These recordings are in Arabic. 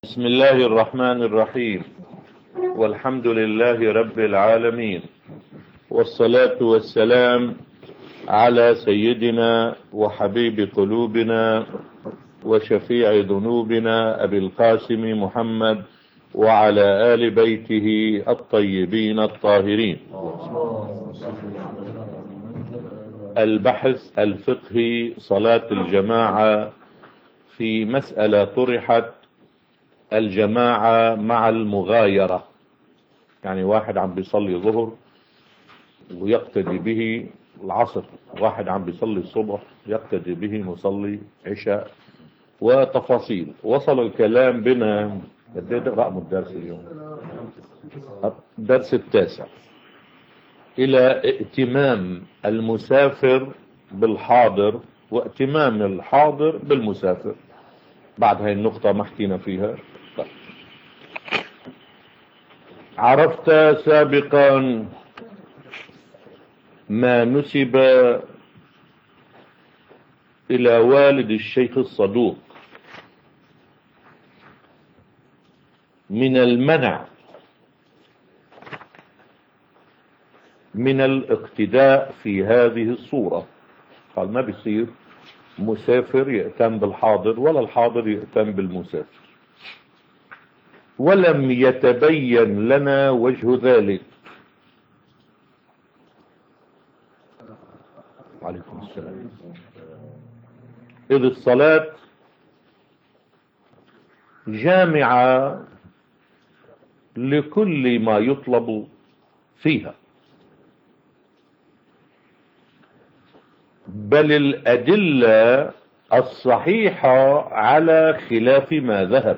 بسم الله الرحمن الرحيم، والحمد لله رب العالمين، والصلاة والسلام على سيدنا وحبيب قلوبنا وشفيع ذنوبنا أبي القاسم محمد وعلى آل بيته الطيبين الطاهرين. البحث الفقهي صلاة الجماعة في مسألة طرحت: الجماعة مع المغايرة، يعني واحد عم بيصلي ظهر ويقتدي به العصر، واحد عم بيصلي الصبح يقتدي به مصلي عشاء، وتفاصيل. وصل الكلام بنا رقم الدرس اليوم الدرس التاسع إلى ائتمام المسافر بالحاضر وائتمام الحاضر بالمسافر. بعد هاي النقطة ما حكينا فيها. عرفت سابقا ما نسب إلى والد الشيخ الصدوق من المنع من الاقتداء في هذه الصورة. قال ما بيصير مسافر يأتم بالحاضر ولا الحاضر يأتم بالمسافر، ولم يتبين لنا وجه ذلك. عليكم السلام. إذ الصلاة جامعة لكل ما يطلب فيها، بل الأدلة الصحيحة على خلاف ما ذهب.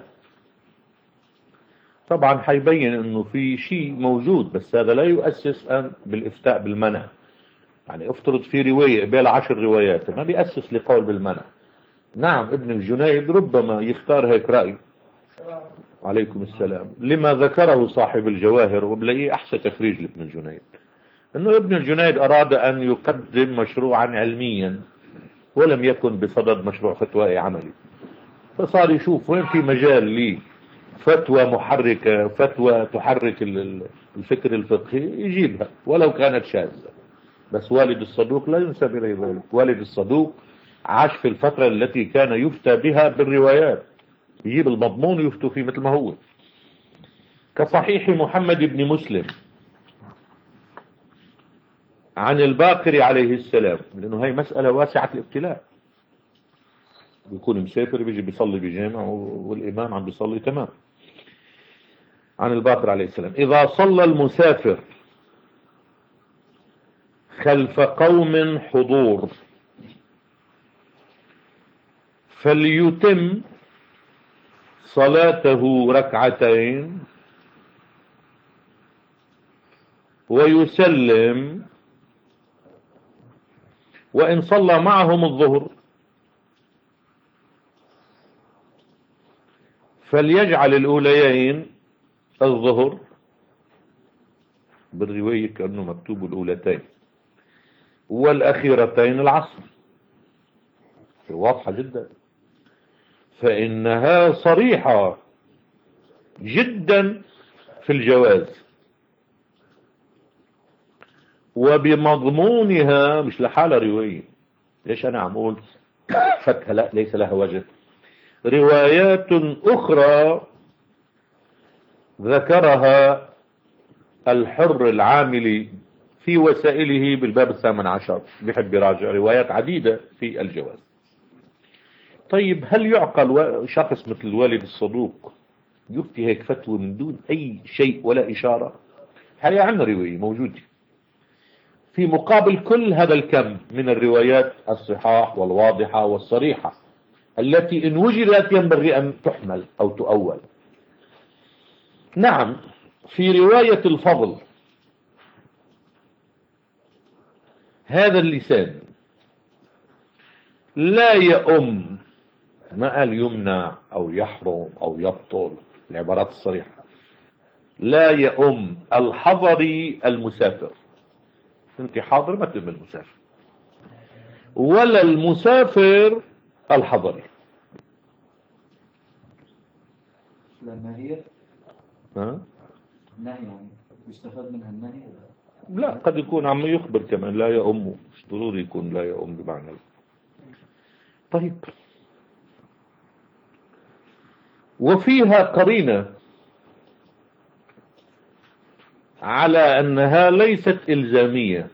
طبعا حيبين انه في شيء موجود، بس هذا لا يؤسس بالافتاء بالمنع. يعني افترض في رواية قبل 10 روايات، ما بيأسس لقول بالمنع. نعم ابن الجنيد ربما يختار هيك رأي. عليكم السلام. لما ذكره صاحب الجواهر، وبلاقيه احسن تخريج لابن الجنيد، انه ابن الجنيد اراد ان يقدم مشروعا علميا ولم يكن بصدد مشروع فتوائي عملي، فصار يشوف وين في مجال لي فتوى محركة، فتوى تحرك الفكر الفقهي، يجيبها ولو كانت شاذة. بس والد الصدوق لا ينسب إليه ذلك. والد الصدوق عاش في الفترة التي كان يفتى بها بالروايات، يجيب المضمون يفتو فيه مثل ما هو، كصحيح محمد بن مسلم عن الباقر عليه السلام، لأنه هي مسألة واسعة الابتلاء. بيكون مسافر بيجي بيصلي بجامع والإمام عم بيصلي تمام. عن الباقر عليه السلام: إذا صلى المسافر خلف قوم حضور فليتم صلاته ركعتين ويسلم، وإن صلى معهم الظهر فليجعل الأوليين الظهر، بالرواية كأنه مكتوب الأولتين، والأخيرتين العصر. واضحة جدا، فإنها صريحة جدا في الجواز، وبمضمونها مش لحالة رواية. ليش أنا عم أقول فتها؟ لا، ليس لها وجه. روايات أخرى ذكرها الحر العاملي في وسائله بالباب 18، بحب يراجع روايات عديدة في الجواز. طيب هل يعقل شخص مثل الوالد الصدوق يفتي هيك فتوى من دون أي شيء ولا إشارة؟ هي عندنا رواية موجودة في مقابل كل هذا الكم من الروايات الصحاح والواضحة والصريحة التي إن وجدت ينبغي أن تحمل أو تؤول. نعم، في رواية الفضل هذا اللسان لا يؤم، ما قال يمنع أو يحرم أو يبطل، العبارات الصريحة، لا يؤم الحضري المسافر. انت حاضر ما تؤم المسافر، ولا المسافر الحضري. لأن هي ها؟ نهي يعني يستفاد منها النهي. لا، قد يكون عم يخبر كمان لا يؤم، مش ضروري يكون لا يؤم بمعنى. طيب، وفيها قرينة على أنها ليست إلزامية.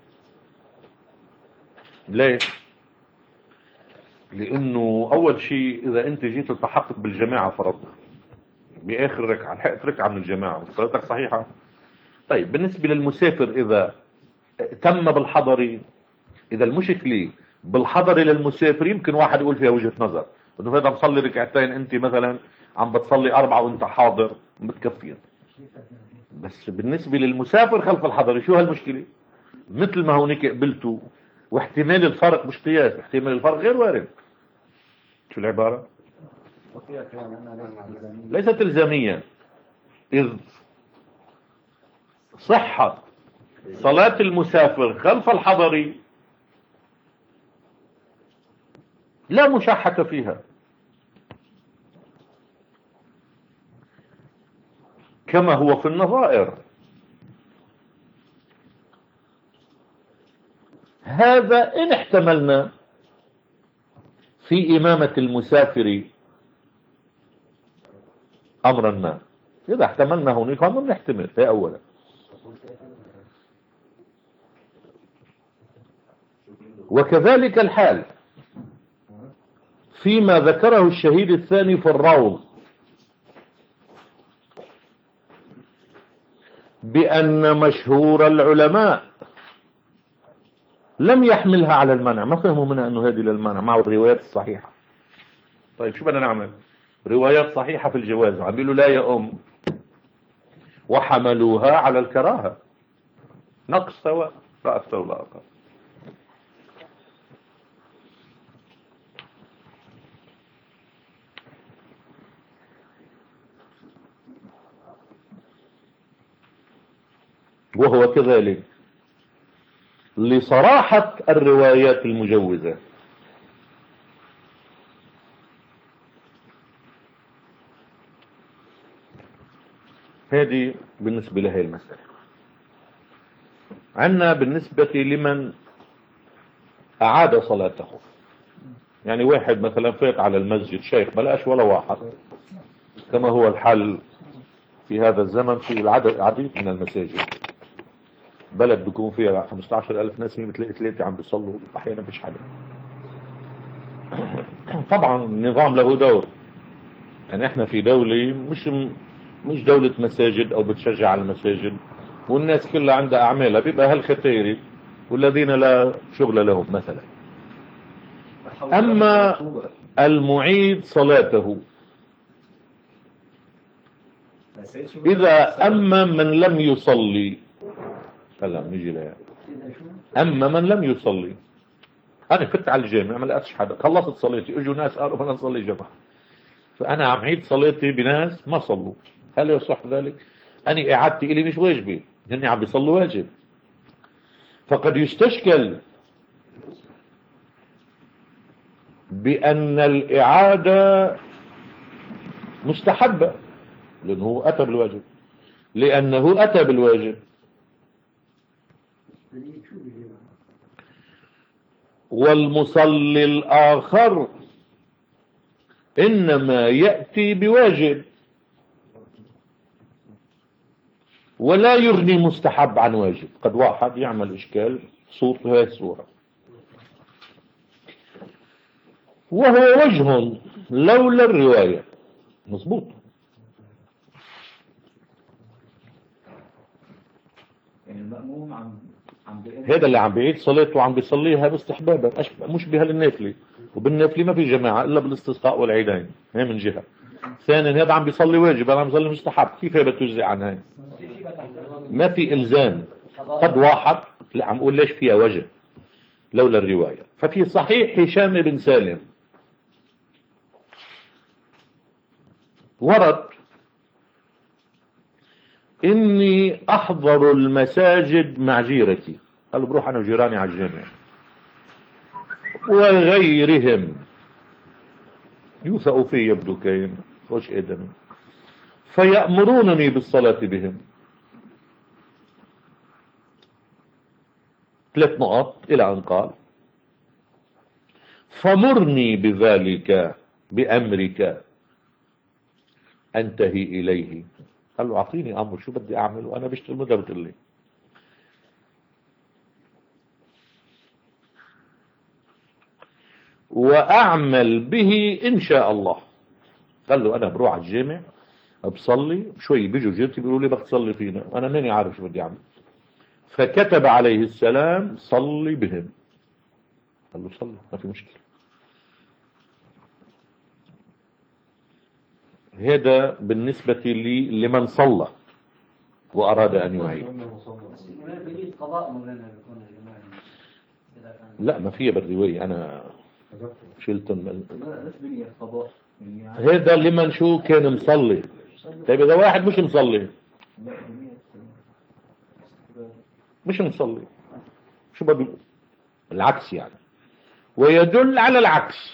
ليش؟ لأنه أول شيء إذا أنت جيت التحقق بالجماعة فرضنا بآخر ركعة لحقت ركعة من الجماعة صلاتك صحيحة. طيب بالنسبة للمسافر إذا تم بالحضري، إذا المشكلة بالحضري للمسافر يمكن واحد يقول فيها وجهة نظر إنه هذا مصلي ركعتين، أنت مثلا عم بتصلي 4 وأنت حاضر متكفين. بس بالنسبة للمسافر خلف الحضري شو هالمشكلة؟ مثل ما هونيك قبلتوا، واحتمال الفرق مش قياس، احتمال الفرق غير وارد. شو العبارة؟ ليست إلزامية، إذ صحة صلاة المسافر خلف الحضري لا مشاحة فيها، كما هو في النظائر. هذا إن احتملنا في إمامة المسافر أمرا ما، إذا احتملنا هناك أمر نحتمل هي أولا. وكذلك الحال فيما ذكره الشهيد الثاني في الروض بأن مشهور العلماء لم يحملها على المنع، ما فهموا منها أنه هذه للمنع مع الروايات الصحيحة. طيب شو بدنا نعمل؟ روايات صحيحة في الجواز عم بيقولوا لا يؤم، وحملوها على الكراهة، نقص سواء لا أكثر ولا أقل. وهو كذلك لصراحة الروايات المجوزة. هذه بالنسبة لهي المسألة. عندنا بالنسبة لمن أعاد صلاته، يعني واحد مثلا فات على المسجد شيخ بلاش ولا واحد، كما هو الحال في هذا الزمن في العديد من المساجد. بلد بيكون فيها 15,000 ناس بتلاقي 3 عم بيصلوا، أحيانا مفيش حدا. طبعا النظام له دور، يعني احنا في دولة مش دولة مساجد او بتشجع على المساجد، والناس كلها عندها اعمالها، بيبقى هالختيري والذين لا شغل لهم مثلا. اما المعيد صلاته اذا اما من لم يصلي، هلا نيجي لها. اما من لم يصلي، انا فت على الجامع ما لقيتش حدا، خلصت صلاتي اجوا ناس قالوا بدنا نصلي جماعه، فأنا عم عيد صلاتي بناس ما صلوا، هل يصح ذلك؟ أنا إعادتي إلي مش واجبي، هني عم بيصلوا واجب. فقد يستشكل بأن الإعادة مستحبة لأنه أتى بالواجب، لأنه أتى بالواجب. والمصلي الآخر إنما يأتي بواجب ولا يغني مستحب عن واجب. قد واحد يعمل إشكال صوت هاي الصورة، وهو وجه لولا الرواية. مظبوط، يعني المأموم هذا اللي عم بيعيد صلاته وعم بيصليها باستحبابا مشبهة للنافلة، وبالنافلة ما في جماعة إلا بالاستسقاء والعيدين، هي من جهة. ثانيا هذا عم بيصلي واجب، أنا عم بيصلي مستحب، كيف هي بتوزع عن هاي؟ ما في إلزام. قد واحد لا عم أقول ليش فيها وجه لولا الرواية. ففي صحيح هشام بن سالم ورد إني أحضر المساجد مع جيرتي، قالوا بروح أنا وجيراني على الجامع، وغيرهم يوثق فيه يبدو كاين خوش إدم، فيأمرونني بالصلاة بهم. 3 نقط إلى أن قال فمرني بذلك بأمرك أنتهي إليه. قال له أعطيني أمر، شو بدي أعمل وأنا بشتغل مدة بتقول لي. وأعمل به إن شاء الله. قال له أنا بروح على الجامع بصلي شوي، بيجوا جيرتي بيقولوا لي بدك تصلي فينا، أنا ماني عارف شو بدي أعمل. فكتب عليه السلام صلي بهم. قال له صلي ما في مشكلة. هذا بالنسبة لي لمن صلى وأراد أن يعيد. لا ما فيها بالرواية، أنا شلتهم. هذا لمن شو كان مصلي. طيب إذا واحد مش مصلي، مش مصلي شو بده؟ العكس يعني. ويدل على العكس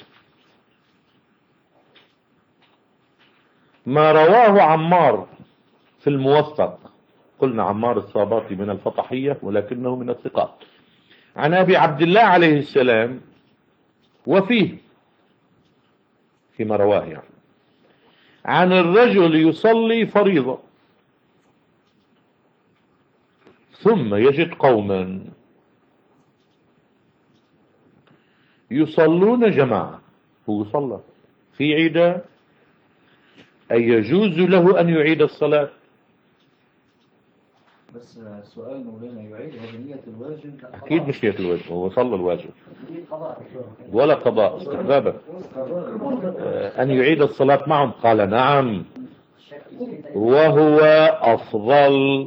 ما رواه عمار في الموثق. قلنا عمار الصاباتي من الفطحية ولكنه من الثقات، عن أبي عبد الله عليه السلام، وفيه فيما رواه يعني عن الرجل يصلي فريضة ثم يجد قوما يصلون جماعة، هو صلى في عيدة، أي يجوز له أن يعيد الصلاة. بس سؤال مولانا، يعيدها بنية الواجب؟ أكيد مش نية الواجب، هو صلى الواجب ولا قضاء استحبابا. أن يعيد الصلاة معهم، قال نعم وهو أفضل.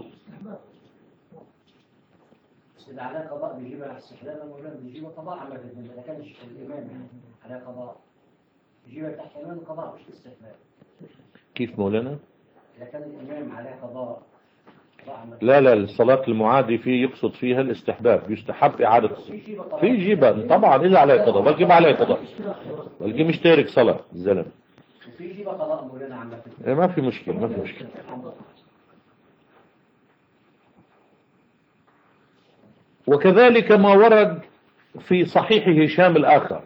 إذا على قضاء بيجيبها استحلال مولانا، بيجيبها قضاء على الإمام، إذا كان الإمام على قضاء بيجيبها تحت إمام القضاء مش استحلال. كيف مولانا؟ إذا كان الإمام عليه قضاء لا الصلاة المعادي فيه يقصد فيها الاستحباب، يستحب إعادة. في جيبة طبعا إذا عليه قضاء، بلقي ما عليه قضاء، بلقي مش تارك صلاة الزلم. وفي جيبة قضاء مولانا عامة. ما في مشكلة، ما في مشكلة. وكذلك ما ورد في صحيح هشام الآخر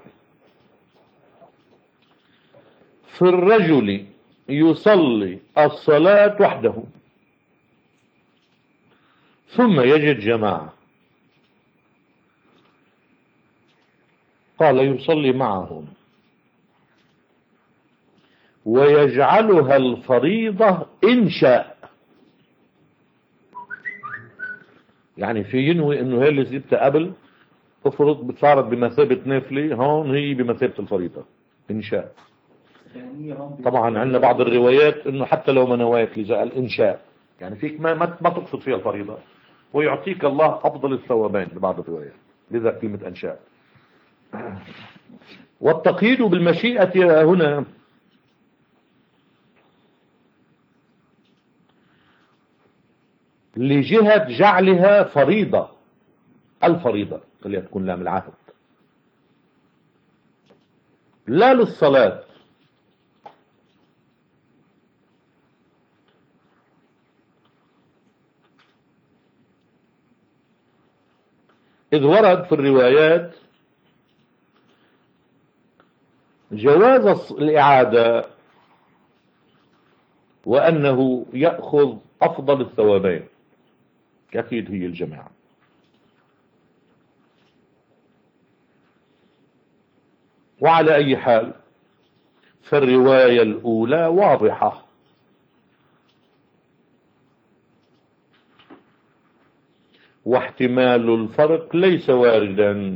في الرجل يصلي الصلاة وحده ثم يجد جماعة، قال يصلي معهم ويجعلها الفريضة إن شاء. يعني في ينوي انه هي اللي زيبتها قبل افرض بتصارت بمثابة نافلة، هون هي بمثابة الفريضة إن شاء. طبعا عندنا بعض الروايات انه حتى لو ما نوايت لجاء الانشاء، يعني فيك ما تقصد فيها الفريضة، ويعطيك الله افضل الثوابين ببعض الروايات، لذا كلمة انشاء. والتقييد بالمشيئة هنا لجهة جعلها فريضة، الفريضة اللي تكون لام العهد، لا للصلاة. إذ ورد في الروايات جواز الإعادة وأنه يأخذ أفضل الثوابين، أكيد هي الجماعة. وعلى أي حال فالرواية الأولى واضحة، واحتمال الفرق ليس واردا.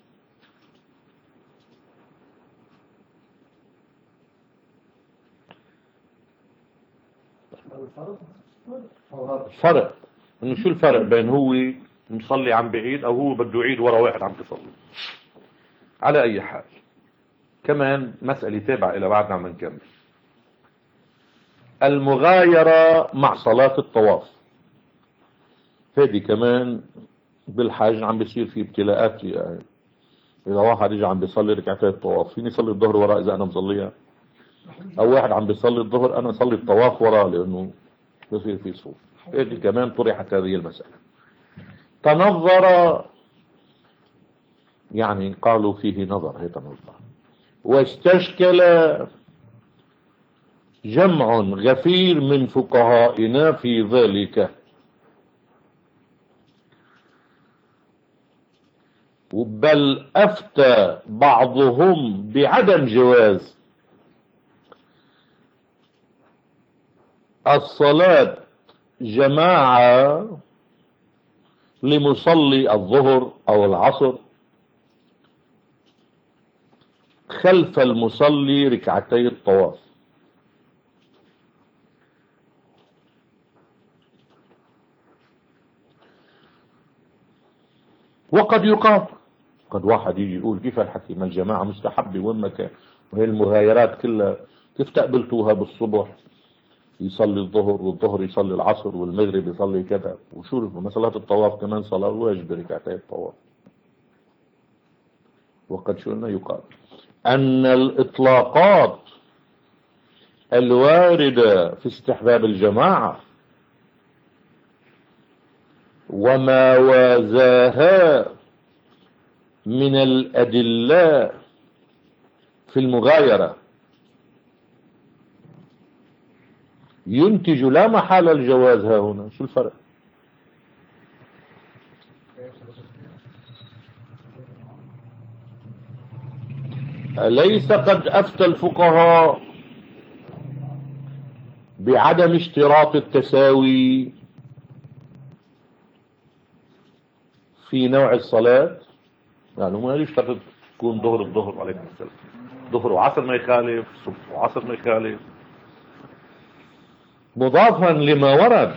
فرق انه شو الفرق بين هو مصلي عم بعيد او هو بده يعيد ورا واحد عم تصلي. على اي حال كمان مسألة تابعة الى بعد عم نكمل. المغايرة مع صلاة الطواف، هذه كمان بالحج عم بيصير في ابتلاءات. يعني اذا واحد يجي عم بيصلي ركعتين الطواف، فيني يصلي الظهر وراء اذا انا مصليها؟ او واحد عم بيصلي الظهر انا اصلي الطواف وراه لانه بصير في صوت. هيك كمان طرحت هذه المسألة. تنظر يعني قالوا فيه نظر، هي تنظر. واستشكل جمع غفير من فقهائنا في ذلك، بل أفتى بعضهم بعدم جواز الصلاة جماعة لمصلي الظهر أو العصر خلف المصلي ركعتي الطواف. وقد يقال، قد واحد يجي يقول كيف الحكي ما الجماعة مستحبة وين ما كان، وهي المغايرات كلها كيف تقبلتوها بالصبح يصلي الظهر والظهر يصلي العصر والمغرب يصلي كذا، وشو مسألة الطواف كمان صلاة واجبة ركعتي الطواف. وقد شئنا يقال أن الإطلاقات الواردة في استحباب الجماعة وما وازاها من الأدلة في المغايرة ينتج لا محال الجواز. ها هنا شو الفرق؟ أليس قد أفتى الفقهاء بعدم اشتراط التساوي في نوع الصلاة؟ يعني ما يشترط تكون ظهر الظهر عليكم السلام، ظهر وعصر ما يخالف، صبح وعصر ما يخالف. مضافا لما ورد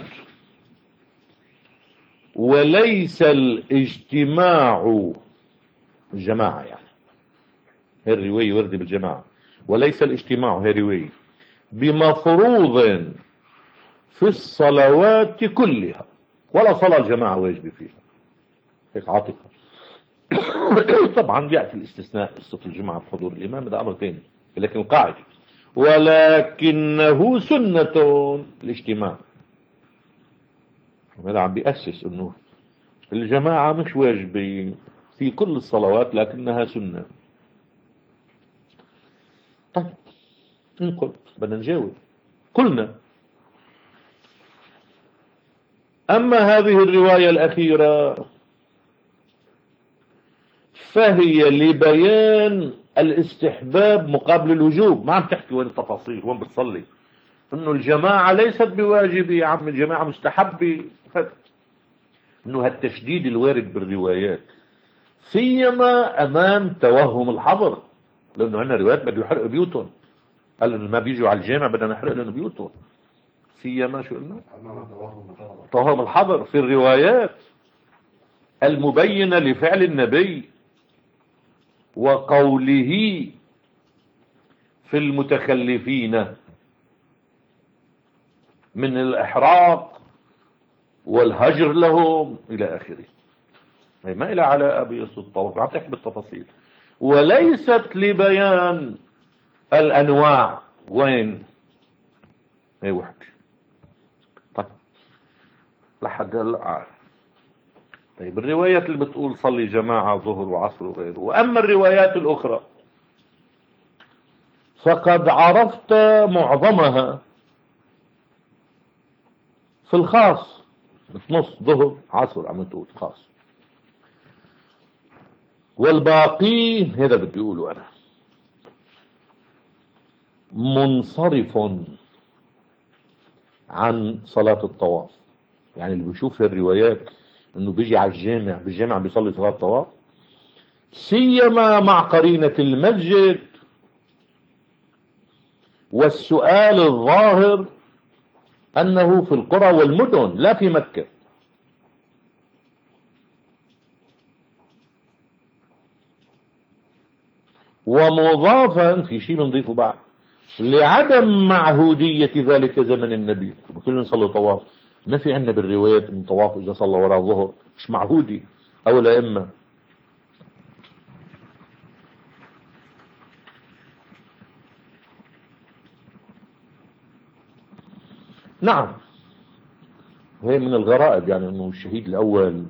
وليس الاجتماع الجماعة، يعني هي الرواية وردة بالجماعة، وليس الاجتماع هي رواية بمفروض في الصلوات كلها، ولا صلاة الجماعة واجبة فيها. هيك عاطفة. طبعا يأتي الاستثناء قصة الجمعة بحضور الإمام، ده أمر ثاني، لكن القاعدة ولكنه سنة الاجتماع. هذا عم بيأسس انه الجماعة مش واجبة في كل الصلوات لكنها سنة. طيب إن قلت بدنا نجاوب، قلنا أما هذه الرواية الأخيرة فهي لبيان الاستحباب مقابل الوجوب، ما عم تحكي وين التفاصيل وين بتصلي، انه الجماعة ليست بواجبة يا عم، الجماعة مستحبة. انه هالتشديد الوارد بالروايات سيما امام توهم الحظر، لانه عندنا روايات بده يحرقوا بيوتهم، قال انه ما بيجوا على الجامع بدنا نحرق لهم بيوتهم، سيما شو قلنا توهم الحظر في الروايات المبينة لفعل النبي وقوله في المتخلفين من الإحراق والهجر لهم إلى آخره. ما إلى علاقة بالطواف، عم تحكي بالتفاصيل وليست لبيان الأنواع. وين هي وحدة. طيب لحد هلا. طيب الروايات اللي بتقول صلي جماعة ظهر وعصر وغيره، وأما الروايات الأخرى فقد عرفت معظمها في الخاص، نص ظهر عصر عم تقول خاص، والباقي هذا بدي اقوله انا منصرف عن صلاة الطواف. يعني اللي بيشوف في الروايات انه بيجي على الجامع بالجامع بيصلي صلاة الطواف، سيما مع قرينة المسجد والسؤال الظاهر انه في القرى والمدن لا في مكة. ومضافا في شيء بنضيفه بعد لعدم معهودية ذلك زمن النبي، كلنا نصلي طواف، ما في عندنا بالروايات ان طواف اذا صلى وراء الظهر مش معهودي او لا. اما نعم، هي من الغرائب يعني انه الشهيد الاول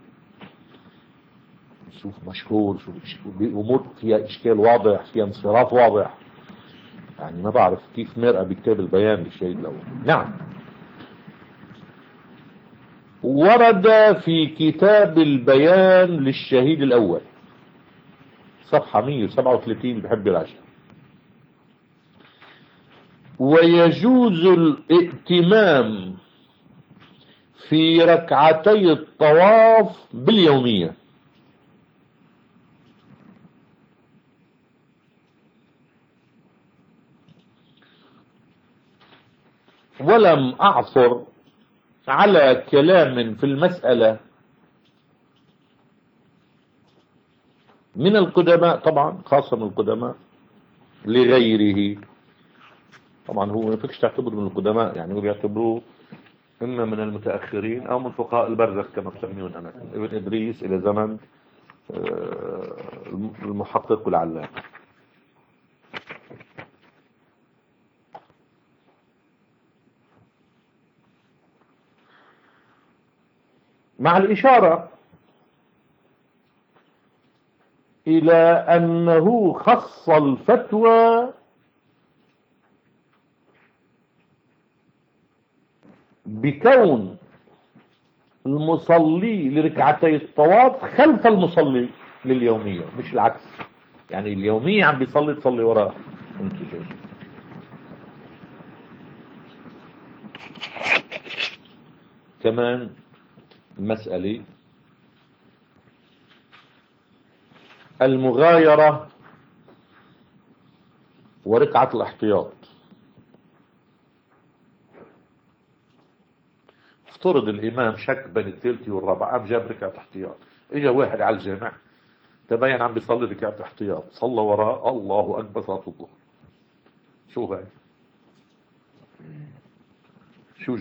شوف مشهور، شوف بأمور فيها اشكال واضح، فيها انصراف واضح، يعني ما بعرف كيف مرأة بكتاب البيان للشهيد الاول. نعم، ورد في كتاب البيان للشهيد الاول صفحة 137 بحب العشاء: ويجوز الائتمام في ركعتي الطواف باليومية. ولم أعثر على كلام في المسألة من القدماء، طبعا خاصة من القدماء لغيره. طبعا هو ما فيكش تعتبره من القدماء، يعني هو بيعتبروه إما من المتأخرين أو من فقهاء البرزخ كما تسميون أنا، ابن إدريس إلى زمن المحقق العلامة. مع الإشارة إلى أنه خص الفتوى بكون المصلي لركعتي الطواف خلف المصلي لليومية، مش العكس. يعني اليومية عم بيصلي تصلي وراه. كمان مسألة المغايرة وركعة الاحتياط. افترض الإمام شك بين الثالثة والرابعة، قام جاب ركعة احتياط، اجا واحد على الجامع تبين عم بيصلي ركعة احتياط، صلى وراه، الله أكبر، صلاة الظهر. شو هاي؟ شو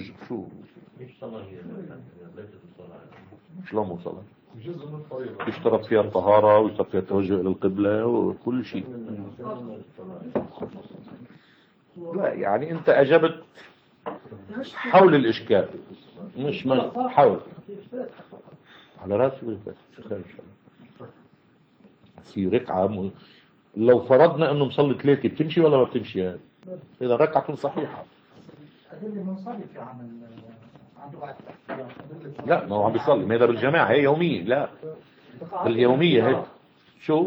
شلون مو صلاة؟ يشترط فيها الطهارة ويشترط فيها التوجه إلى القبلة وكل شيء. لا يعني أنت أجبت حول الإشكال، مش من حول. على راسي في ركعة لو فرضنا أنه مصلي 3 بتمشي ولا ما بتمشي؟ يعني إذا ركعة صحيحة. لا، ما هو عم بيصلي، ما هذا بالجماعة، هي يومية. لا باليومية هيك. شو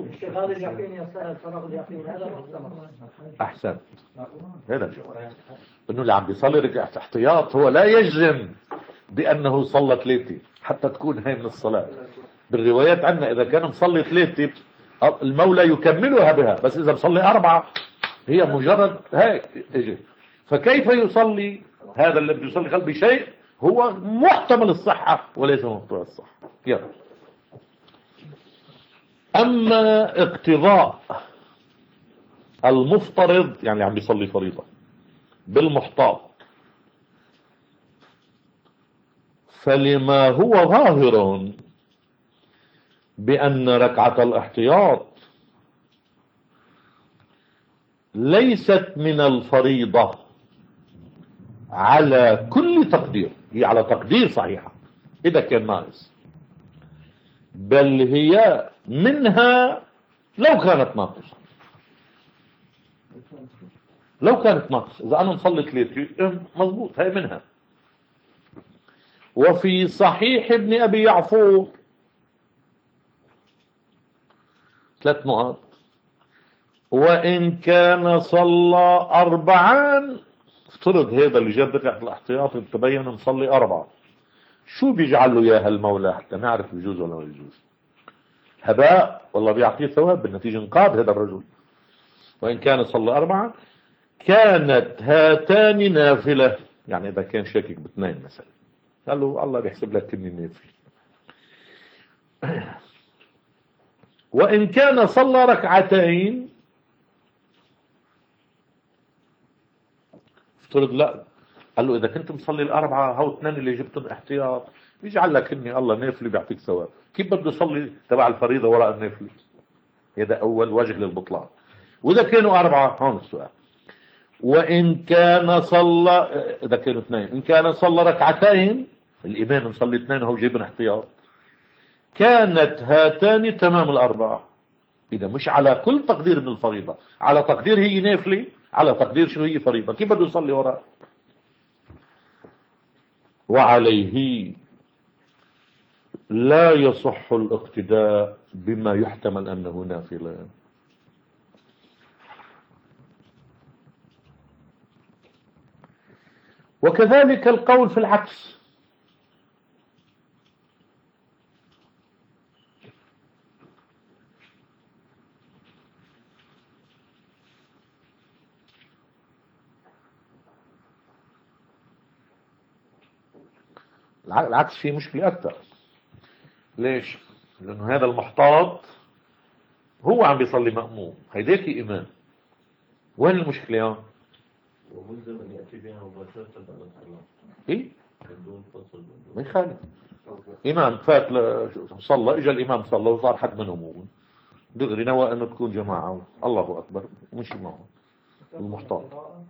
أحسن؟ هذا الجواب، إنه اللي عم بيصلي ركعة احتياط هو لا يجزم بأنه صلى 3 حتى تكون هي من الصلاة. بالروايات عندنا إذا كان مصلي 3 المولى يكملها بها، بس إذا مصلي 4 هي مجرد هيك اجي. فكيف يصلي هذا اللي بيصلي خلف بشيء هو محتمل الصحة وليس محتمل الصحة؟ يلا. أما اقتضاء المفترض، يعني اللي عم بيصلي فريضة، بالمحتاط، فلما هو ظاهر بأن ركعة الاحتياط ليست من الفريضة على كل تقدير، هي على تقدير صحيحة إذا كان ناقص، بل هي منها لو كانت ناقصة. لو كانت ناقصة، إذا أنا مصلي 3 مضبوط، هي منها. وفي صحيح ابن أبي يعفور 3 نقط: وإن كان صلى 4، افترض هذا اللي جاب ركعة الاحتياط تبين مصلي 4، شو بيجعل له اياها المولى حتى نعرف يجوز ولا ما يجوز؟ هباء والله بيعطيه ثواب، بالنتيجة انقاذ هذا الرجل. وإن كان صلى 4 كانت هاتان نافلة، يعني إذا كان شاكك ب2 مثلا قال له الله بيحسب لك كني نافل. وإن كان صلى 2 افترض لا، قال له إذا كنت مصلي 4 هاو 2 اللي جبتهم احتياط بيجعل لك إني الله نافل بيعطيك ثواب، كيف بده يصلي تبع الفريضة وراء النافل؟ هذا أول وجه للبطلان. وإذا كانوا 4 هون السؤال: وإن كان صلى، إذا كانوا اثنين، إن كان صلى ركعتين الإمام مصلي اثنين وهو جايبن احتياط، كانت هاتان تمام الأربعة. إذا مش على كل تقدير من الفريضة، على تقدير هي نافلة، على تقدير شو هي فريضة، كيف بده يصلي وراء؟ وعليه لا يصح الاقتداء بما يحتمل أنه نافلة. وكذلك القول في العكس. العكس فيه مشكلة أكثر. ليش؟ لأنه هذا المحتاط هو عم بيصلي مأموم، هيداك إمام. وين المشكلة؟ وملزم أن يأتي بها مباشرة بعد الصلاة. إيه؟ بدون فصل. ما يخالف. إمام فات صلى، إجا الإمام صلى وصار حد منهم هو دغري نوى أنه تكون جماعة، الله أكبر، مش معه المحتاط.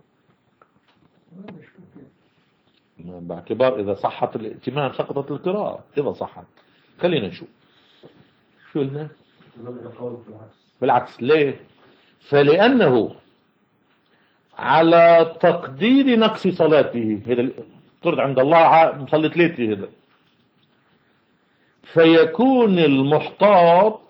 باعتبار إذا صحت الائتمام سقطت القراءة، إذا صحت. خلينا نشوف شو قلنا. بالعكس. ليه؟ فلأنه على تقدير نقص صلاته، هذا ترد عند الله مصلي 3 هذا، فيكون المحتاط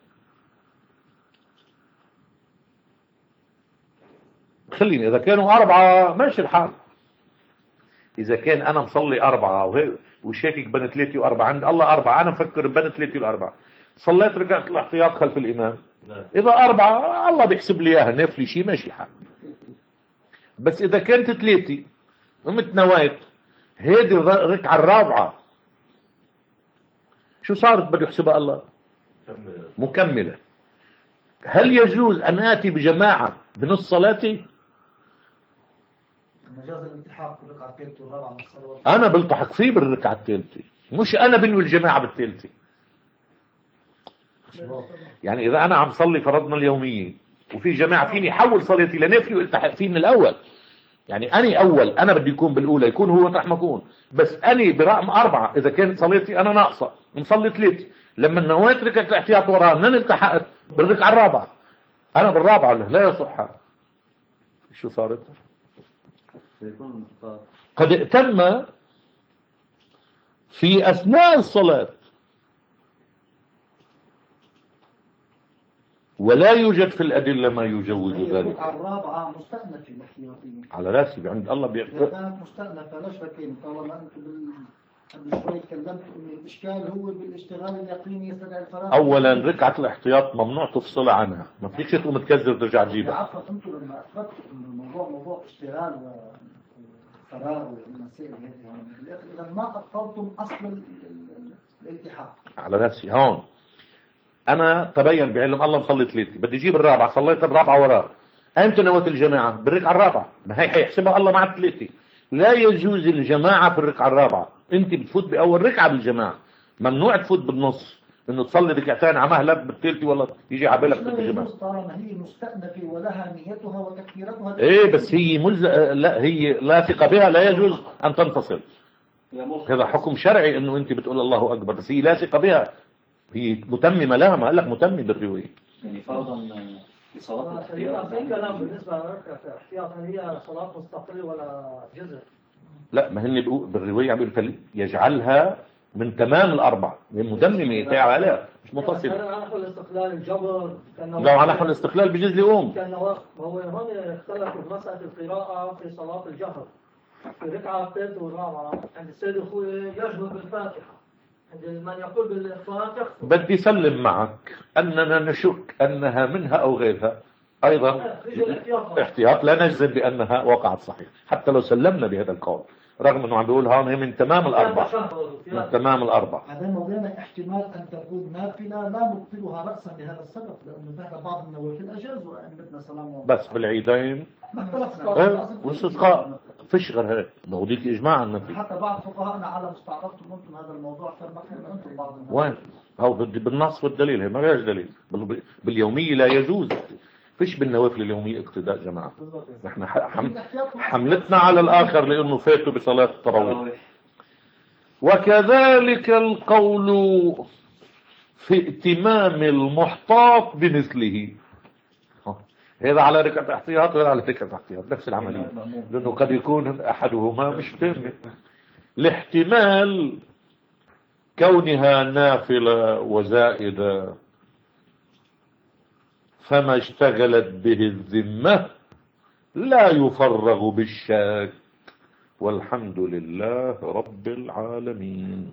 خليني إذا كانوا 4 ماشي الحال. إذا كان أنا مصلي 4 وشاكك بين 3 و4، عند الله 4، أنا مفكر بين 3 و4، صليت ركعة الاحتياط خلف الإمام، إذا 4 الله بيحسب لي إياها نافلة شيء ماشي حال. بس إذا كانت 3 قمت نويت هذه الركعة الرابعة، شو صارت بده يحسبها الله؟ مكملة. هل يجوز أن آتي بجماعة بنص صلاتي؟ مجاز الالتحاق بالركعة الثالثة والرابعة من الصلوات. أنا بلتحق فيه بالركعة الثالثة، مش أنا بنوي الجماعة بالثالثة. يعني إذا أنا عم صلي فرضنا اليومية وفي جماعة فيني حول صلاتي لنافلة والتحق فيه من الأول، يعني أني أول أنا بدي يكون بالأولى، يكون هو مطرح ما أكون، بس أني برقم 4 إذا كانت صلاتي أنا ناقصة مصلي 3، لما نويت ركعة الاحتياط وراها من التحقت بالركعة الرابعة، أنا بالرابعة لا يصح. شو صارت؟ قد ائتم في أثناء الصلاة ولا يوجد في الأدلة ما يجوز ذلك. الرابعة مستأنفة الاحتياطية على راسي عند الله إذا كانت مستأنفة لا شك، طالما أنتم قبل شوي تكلمت إن الإشكال هو بالاشتغال اليقيني يستدعي الفراغ. أولا ركعة الاحتياط ممنوع تفصل عنها، ما فيش تقوم تكذب وترجع تجيبها. عفوا أنتم لما أثبتوا إن الموضوع موضوع اشتغال وفراغ والمسائل هذه، إذا ما أبطلتم أصل الالتحاق. على راسي. هون أنا تبين بعلم الله مصلي 3، بدي أجيب الرابعة، صليت الرابعة وراه، أنت نويت الجماعة بالركعة الرابعة، ما هي حيحسبها الله مع 3. لا يجوز الجماعة في الركعة الرابعة، أنت بتفوت بأول ركعة بالجماعة، ممنوع تفوت بالنص، إنه تصلي ركعتين على مهلك بالثالثة ولا يجي على بالك بالجماعة. طالما هي مستأنفة ولها نيتها وتكفيرتها. إيه بس هي لا هي لاصقة بها، لا يجوز أن تنفصل. هذا حكم شرعي إنه أنت بتقول الله أكبر، بس هي لاصقة بها، هي متممة لها، ما قال لك متمم بالرواية. يعني فرضا في صلاة الاحتياط. في كلام بالنسبة لركعة الاحتياط، هل هي صلاة مستقلة ولا جزء؟ لا، ما هن بالرواية عم يقول يجعلها من تمام الأربع، من مدممة تعب عليها مش متصلة. أنا على نحو الاستقلال الجبر، لو على نحو الاستقلال بجوز لي أم. كان هو هون اختلفوا في مسألة القراءة في صلاة الجهر، في الركعة الثالثة والرابعة عند السيد الخوي يجهر بالفاتحة، عند من يقول بالإخفاء يخفى. بدي سلم معك أننا نشك أنها منها أو غيرها أيضا احتياط، لا نجزم بأنها وقعت صحيح حتى لو سلمنا بهذا القول، رغم أنه عم بيقول هون هي من تمام الأربع، من تمام الأربع. هذا مولانا احتمال أن تكون نافلة لا نبطلها رأسا بهذا السبب، لأنه بعد بعض النوافل أجازوا أئمتنا سلام. بس بالعيدين والاستسقاء فيش غير هيك، بوديك إجماع عنا فيه. حتى بعض فقهاءنا على مستعرضتم أنتم هذا الموضوع فبقينا أنتم بعض وين؟ هو بالنص والدليل، هي ما فيهاش دليل. باليومية لا يجوز فيش بالنوافل اليومية اقتداء جماعة. نحن حملتنا على الآخر لأنه فاتوا بصلاة التراويح. وكذلك القول في ائتمام المحتاط بمثله. هذا على ركعة احتياط وهذا على ركعة احتياط، نفس العملية، لأنه قد يكون أحدهما مش تام. لاحتمال كونها نافلة وزائدة، فما اشتغلت به الذمة لا يفرغ بالشك، والحمد لله رب العالمين.